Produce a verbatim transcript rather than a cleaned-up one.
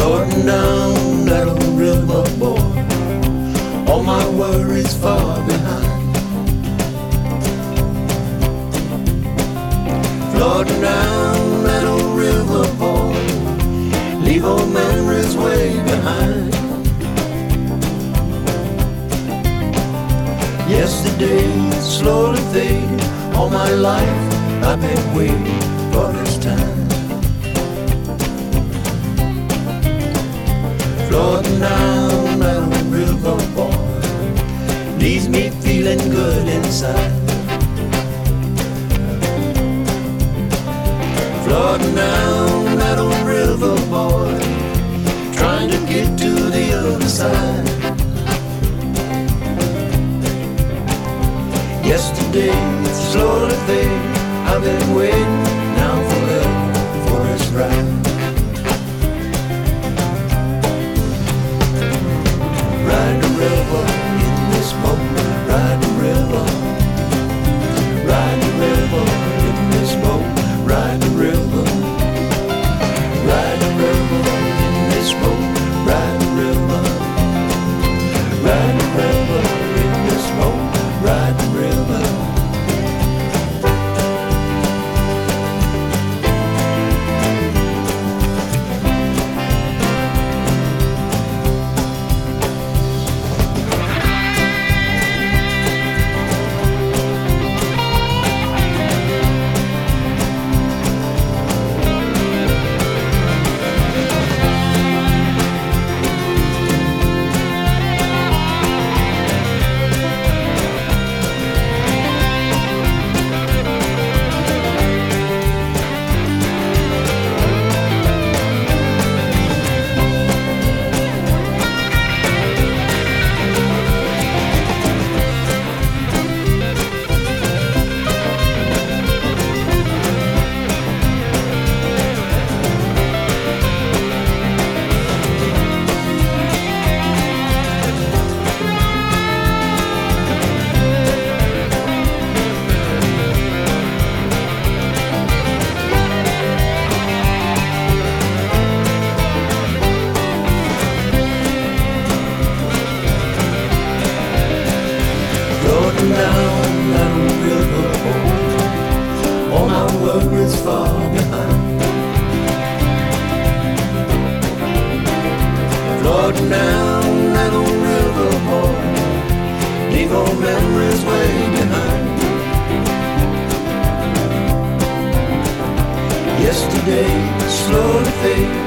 Floating down that old river, boy, all my worries far behind. Floating down that old river, boy, leave old memories way behind. Yesterday slowly fading, all my life I've been waiting for this time. Floating down that old river, boy, leaves me feeling good inside. Floating down that old river, boy, trying to get to the other side. Yesterday slowly fading, I've been waiting now forever for this ride. Ride the river in this boat, ride the river, ride the river in this boat, ride the river, ride the river in this boat, ride the river, ride the river in this boat, ride the river. Floating down that old river, boy, all my worries far behind. Floating down that old river, boy, leave old memories way behind. Yesterday slowly fading,